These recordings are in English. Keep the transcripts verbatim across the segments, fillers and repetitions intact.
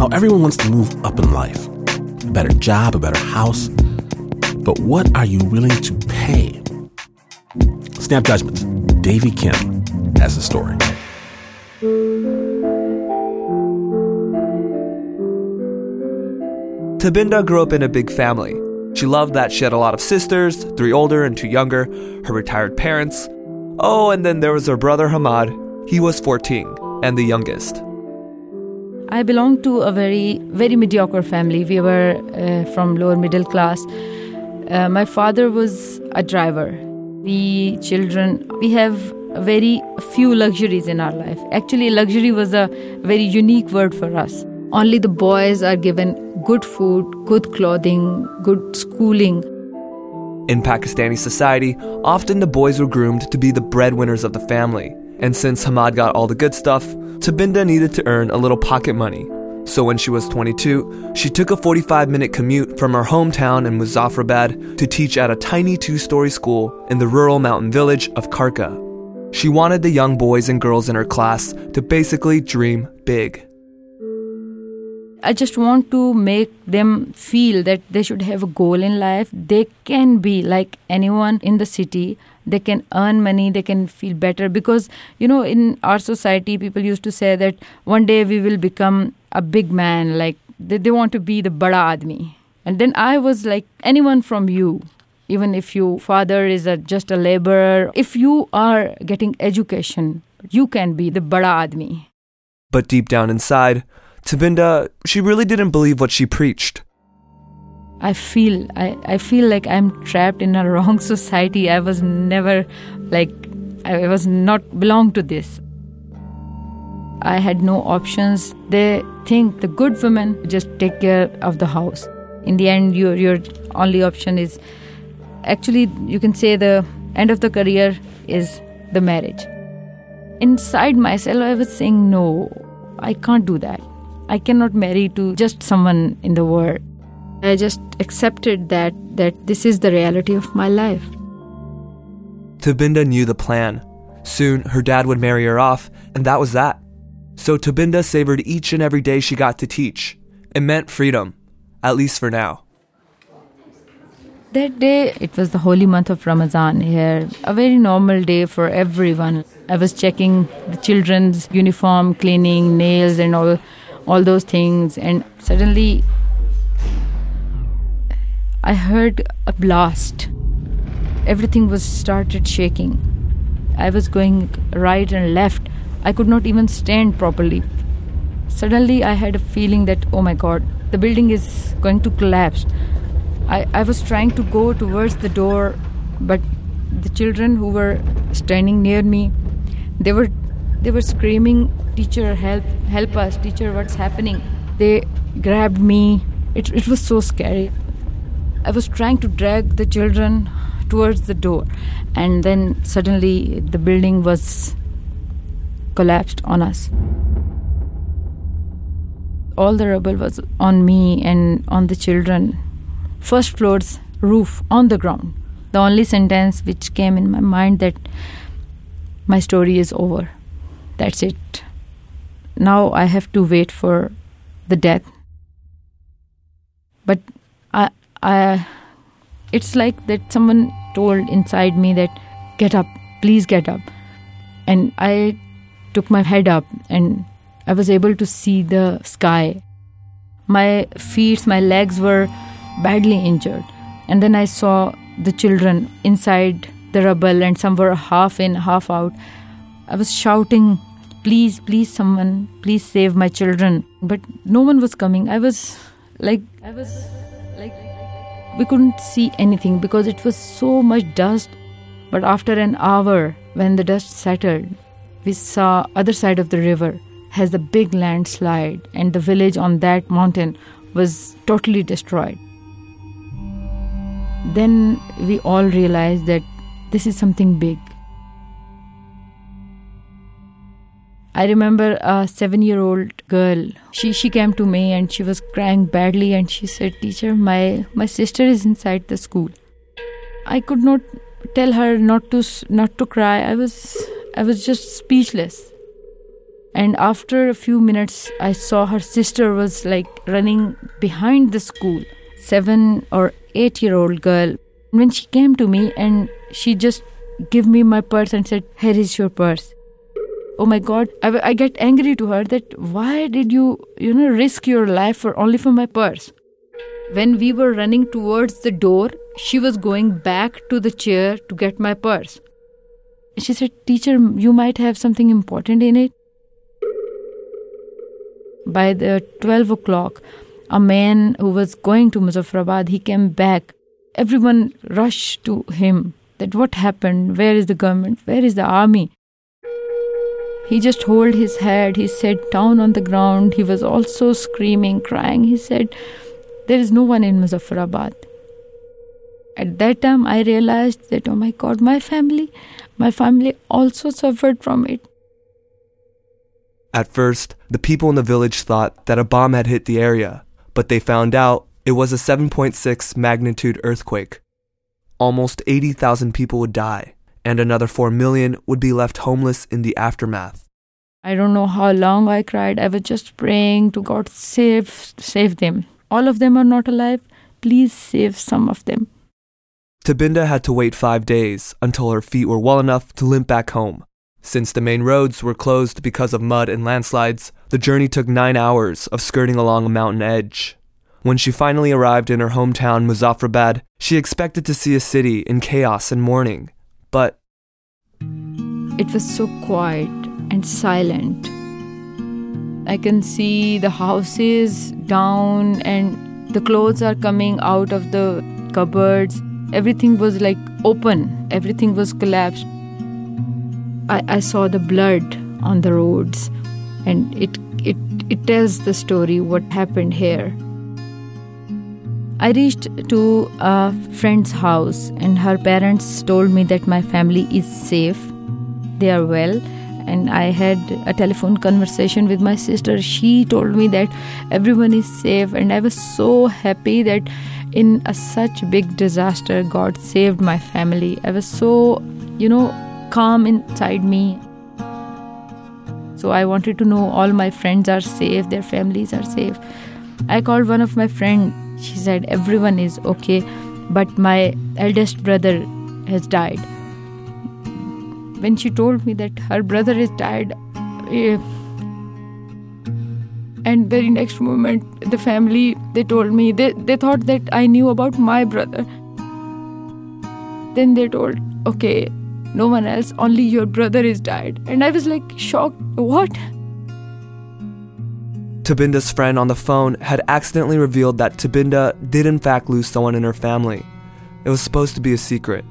how everyone wants to move up in life. A better job, a better house. But what are you willing to pay? Snap Judgments. Davy Kim has the story. Tabinda grew up in a big family. She loved that she had a lot of sisters, three older and two younger, her retired parents. Oh, and then there was her brother Hamad. He was fourteen and the youngest. I belong to a very, very mediocre family. We were uh, from lower middle class. Uh, my father was a driver. We children, we have very few luxuries in our life. Actually, luxury was a very unique word for us. Only the boys are given good food, good clothing, good schooling. In Pakistani society, often the boys were groomed to be the breadwinners of the family. And since Hamad got all the good stuff, Tabinda needed to earn a little pocket money. So when she was twenty-two, she took a forty-five minute commute from her hometown in Muzaffarabad to teach at a tiny two-story school in the rural mountain village of Karka. She wanted the young boys and girls in her class to basically dream big. I just want to make them feel that they should have a goal in life. They can be like anyone in the city. They can earn money, they can feel better. Because, you know, in our society, people used to say that one day we will become a big man. Like, they, they want to be the bada admi. And then I was like, anyone from you, even if your father is a, just a laborer, if you are getting education, you can be the bada admi. But deep down inside, Tabinda, she really didn't believe what she preached. I feel, I, I feel like I'm trapped in a wrong society. I was never, like, I was not belong to this. I had no options. They think the good women just take care of the house. In the end, your your only option is, actually, you can say the end of the career is the marriage. Inside myself, I was saying, no, I can't do that. I cannot marry to just someone in the world. I just accepted that that this is the reality of my life. Tabinda knew the plan. Soon, her dad would marry her off, and that was that. So Tabinda savored each and every day she got to teach. It meant freedom, at least for now. That day, it was the holy month of Ramadan here. A very normal day for everyone. I was checking the children's uniform, cleaning, nails and all, all those things. And suddenly, I heard a blast. Everything was started shaking. I was going right and left. I could not even stand properly. Suddenly, I had a feeling that, oh my God, the building is going to collapse. I, I was trying to go towards the door, but the children who were standing near me, they were they were screaming, "Teacher, help, help us, teacher, what's happening?" They grabbed me. It, it was so scary. I was trying to drag the children towards the door, and then suddenly the building was collapsed on us. All the rubble was on me and on the children. First floor's roof on the ground. The only sentence which came in my mind that my story is over. That's it. Now I have to wait for the death. But I, I, it's like that someone told inside me that, get up, please get up. And I took my head up and I was able to see the sky. My feet, my legs were badly injured. And then I saw the children inside the rubble and some were half in, half out. I was shouting, please, please someone, please save my children. But no one was coming. I was like, I was like, we couldn't see anything because it was so much dust. But after an hour, when the dust settled, we saw other side of the river has a big landslide and the village on that mountain was totally destroyed. Then we all realized that this is something big. I remember a seven-year-old girl. She she came to me and she was crying badly and she said, "Teacher, my, my sister is inside the school." I could not tell her not to not to cry. I was I was just speechless. And after a few minutes, I saw her sister was like running behind the school, seven or eight year old girl. When she came to me and she just gave me my purse and said, "Here is your purse." Oh my God, I, I get angry to her that why did you, you know, risk your life for only for my purse? When we were running towards the door, she was going back to the chair to get my purse. She said, "Teacher, you might have something important in it." By the twelve o'clock, a man who was going to Muzaffarabad, he came back. Everyone rushed to him that what happened? Where is the government? Where is the army? He just held his head. He sat down on the ground. He was also screaming, crying. He said, "There is no one in Muzaffarabad." At that time, I realized that, oh my God, my family, my family also suffered from it. At first, the people in the village thought that a bomb had hit the area, but they found out it was a seven point six magnitude earthquake. Almost eighty thousand people would die, and another four million would be left homeless in the aftermath. I don't know how long I cried. I was just praying to God, save, save them. All of them are not alive. Please save some of them. Tabinda had to wait five days until her feet were well enough to limp back home. Since the main roads were closed because of mud and landslides, the journey took nine hours of skirting along a mountain edge. When she finally arrived in her hometown, Muzaffarabad, she expected to see a city in chaos and mourning, but it was so quiet and silent. I can see the houses down and the clothes are coming out of the cupboards. Everything was like open. Everything was collapsed. I, I saw the blood on the roads, and it, it, it tells the story what happened here. I reached to a friend's house, and her parents told me that my family is safe. They are well. And I had a telephone conversation with my sister. She told me that everyone is safe, and I was so happy that in a such big disaster, God saved my family. I was so, you know, calm inside me. So I wanted to know all my friends are safe, their families are safe. I called one of my friends. She said everyone is okay, but my eldest brother has died. When she told me that her brother is died, eh, and very next moment, the family, they told me, they, they thought that I knew about my brother. Then they told, okay, no one else, only your brother is died. And I was like shocked, what? Tabinda's friend on the phone had accidentally revealed that Tabinda did in fact lose someone in her family. It was supposed to be a secret.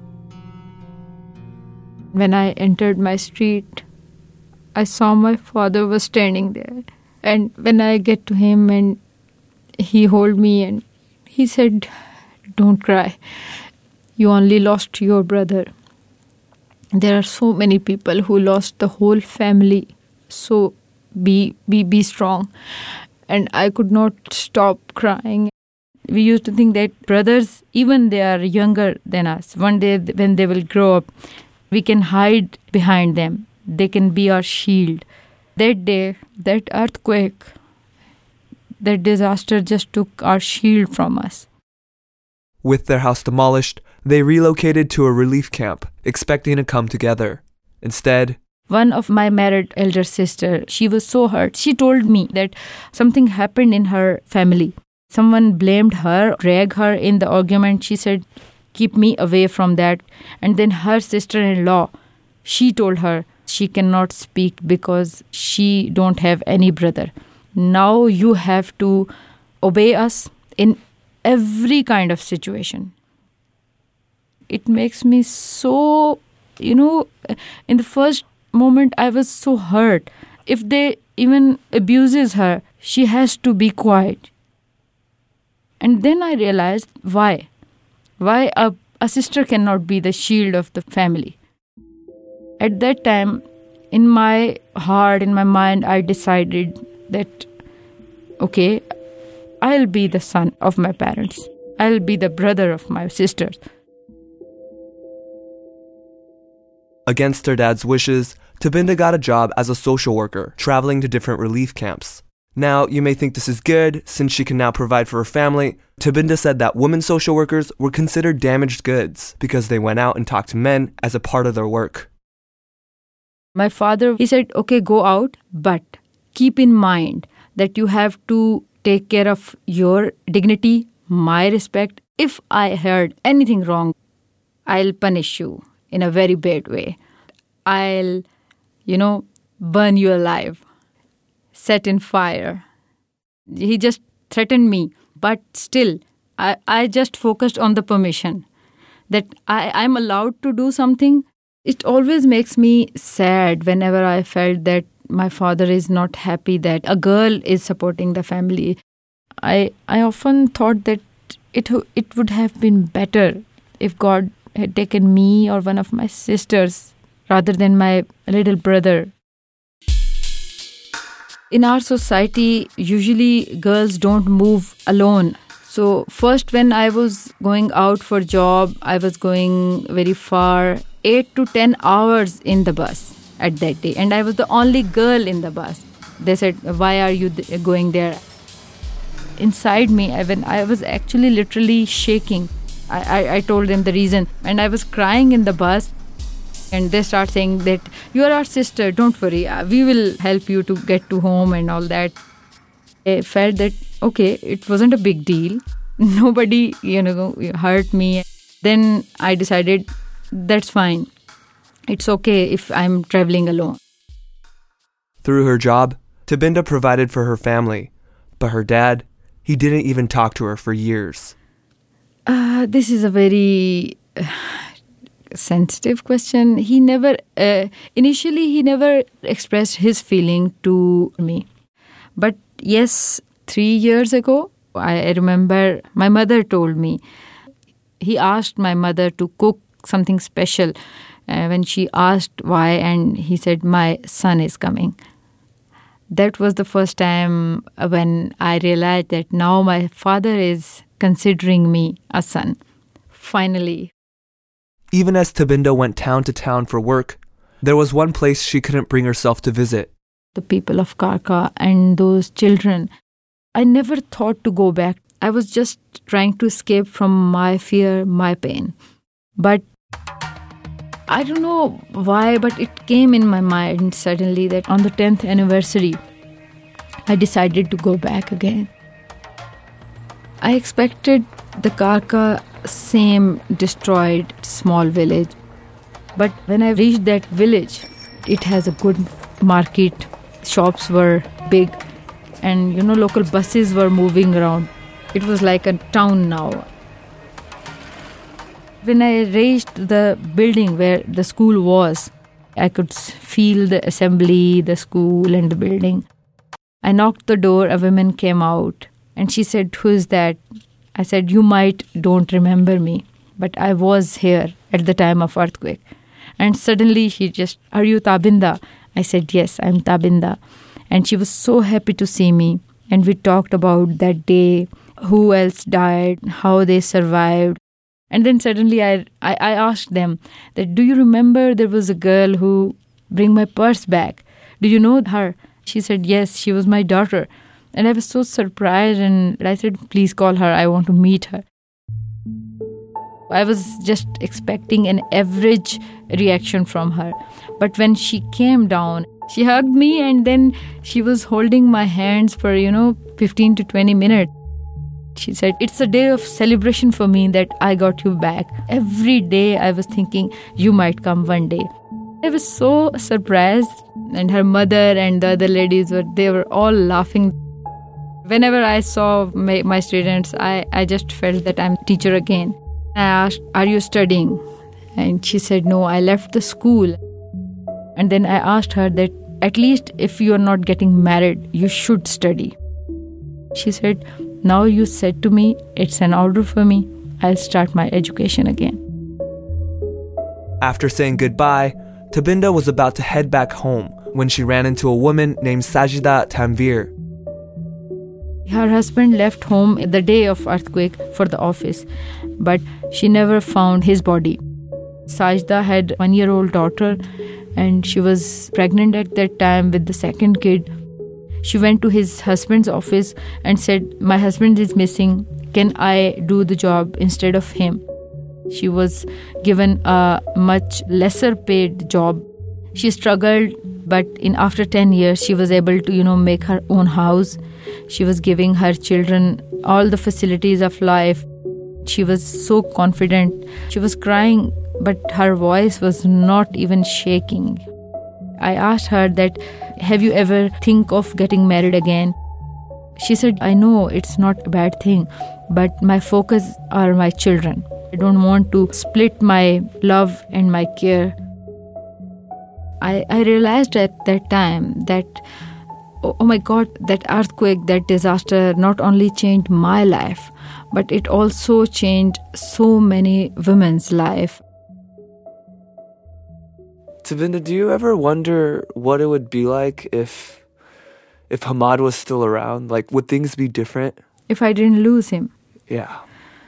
When I entered my street, I saw my father was standing there. And when I get to him and he held me and he said, "Don't cry. You only lost your brother. There are so many people who lost the whole family. So be be be strong." And I could not stop crying. We used to think that brothers, even they are younger than us, one day when they will grow up, we can hide behind them. They can be our shield. That day, that earthquake, that disaster just took our shield from us. With their house demolished, they relocated to a relief camp, expecting to come together. Instead, one of my married elder sister, she was so hurt. She told me that something happened in her family. Someone blamed her, dragged her in the argument. She said, "Keep me away from that." And then her sister-in-law, she told her she cannot speak because she don't have any brother. Now you have to obey us in every kind of situation. It makes me so, you know, in the first moment I was so hurt. If they even abuses her, she has to be quiet. And then I realized why. Why a, a sister cannot be the shield of the family. At that time, in my heart, in my mind, I decided that, okay, I'll be the son of my parents. I'll be the brother of my sisters. Against her dad's wishes, Tabinda got a job as a social worker, traveling to different relief camps. Now, you may think this is good, since she can now provide for her family. Tabinda said that women social workers were considered damaged goods because they went out and talked to men as a part of their work. My father, he said, okay, go out, but keep in mind that you have to take care of your dignity, my respect. If I heard anything wrong, I'll punish you in a very bad way. I'll, you know, burn you alive, set in fire. He just threatened me, but still, I, I just focused on the permission that I, I'm allowed to do something. It always makes me sad whenever I felt that my father is not happy that a girl is supporting the family. I I often thought that it it would have been better if God had taken me or one of my sisters rather than my little brother. In our society, usually girls don't move alone. So first when I was going out for job, I was going very far, eight to ten hours in the bus at that day. And I was the only girl in the bus. They said, why are you th- going there? Inside me, I, when I was actually literally shaking. I, I, I told them the reason. And I was crying in the bus. And they start saying that, you are our sister, don't worry. We will help you to get to home and all that. I felt that, okay, it wasn't a big deal. Nobody, you know, hurt me. Then I decided, that's fine. It's okay if I'm traveling alone. Through her job, Tabinda provided for her family. But her dad, he didn't even talk to her for years. Uh, this is a very uh, sensitive question. He never, uh, initially he never expressed his feeling to me. But yes, three years ago, I remember my mother told me, he asked my mother to cook something special. Uh, when she asked why, and he said, my son is coming. That was the first time when I realized that now my father is considering me a son. Finally. Even as Tabinda went town to town for work, there was one place she couldn't bring herself to visit. The people of Karka and those children. I never thought to go back. I was just trying to escape from my fear, my pain. But I don't know why, but it came in my mind suddenly that on the tenth anniversary, I decided to go back again. I expected the Karka same destroyed small village. But when I reached that village, it has a good market, shops were big, and you know, local buses were moving around. It was like a town now. When I reached the building where the school was, I could feel the assembly, the school and the building. I knocked the door, a woman came out and she said, who is that? I said, you might don't remember me, but I was here at the time of earthquake. And suddenly she just, are you Tabinda? I said, yes, I'm Tabinda. And she was so happy to see me. And we talked about that day, who else died, how they survived. And then suddenly I, I, I asked them that, do you remember there was a girl who bring my purse back? Do you know her? She said, yes, she was my daughter. And I was so surprised and I said, please call her. I want to meet her. I was just expecting an average reaction from her. But when she came down, she hugged me and then she was holding my hands for, you know, fifteen to twenty minutes. She said, it's a day of celebration for me that I got you back. Every day I was thinking, you might come one day. I was so surprised. And her mother and the other ladies, were they were all laughing. Whenever I saw my, my students, I, I just felt that I'm a teacher again. I asked, are you studying? And she said, no, I left the school. And then I asked her that at least if you're not getting married, you should study. She said, now you said to me, it's an order for me. I'll start my education again. After saying goodbye, Tabinda was about to head back home when she ran into a woman named Sajida Tanvir. Her husband left home the day of earthquake for the office, but she never found his body. Sajida had a one-year-old daughter, and she was pregnant at that time with the second kid. She went to his husband's office and said, "My husband is missing. Can I do the job instead of him?" She was given a much lesser paid job. She struggled, but in after ten years, she was able to, you know, make her own house. She was giving her children all the facilities of life. She was so confident. She was crying, but her voice was not even shaking. I asked her that, "Have you ever think of getting married again?" She said, "I know it's not a bad thing, but my focus are my children. I don't want to split my love and my care." I, I realized at that time that, oh, oh my God, that earthquake, that disaster not only changed my life, but it also changed so many women's life. Tabinda, do you ever wonder what it would be like if if Hamad was still around? Like, would things be different? If I didn't lose him? Yeah.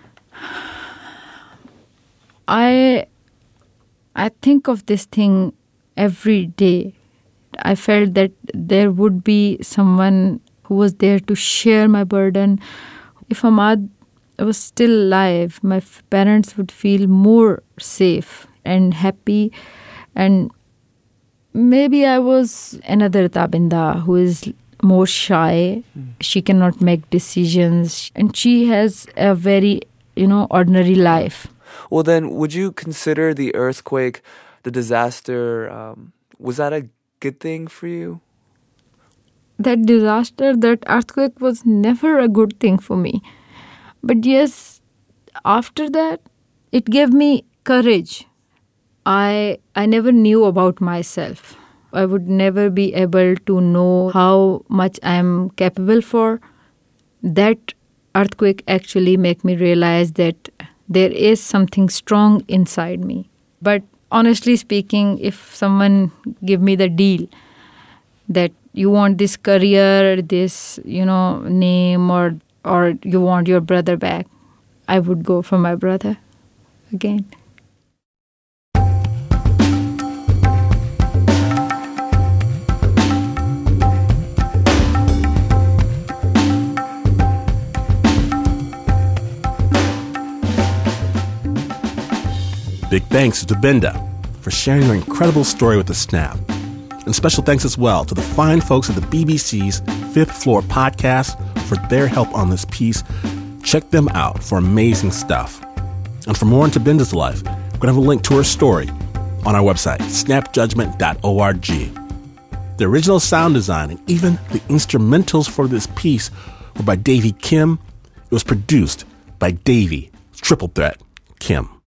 I I think of this thing every day. I felt that there would be someone who was there to share my burden. If Hamad was still alive, my f- parents would feel more safe and happy. And maybe I was another Tabinda who is more shy. Mm. She cannot make decisions. And she has a very, you know, ordinary life. Well, then, would you consider the earthquake, the disaster, um, was that a good thing for you? That disaster, that earthquake was never a good thing for me. But yes, after that, it gave me courage. I I never knew about myself. I would never be able to know how much I am capable for. That earthquake actually made me realize that there is something strong inside me. But honestly speaking, if someone give me the deal that you want this career, this, you know, name, or or you want your brother back, I would go for my brother again. Big thanks to Tabinda for sharing her incredible story with The Snap. And special thanks as well to the fine folks at the B B C's Fifth Floor podcast for their help on this piece. Check them out for amazing stuff. And for more on Tabinda's life, we're going to have a link to her story on our website, snap judgment dot org. The original sound design and even the instrumentals for this piece were by Davey Kim. It was produced by Davey, Triple Threat Kim.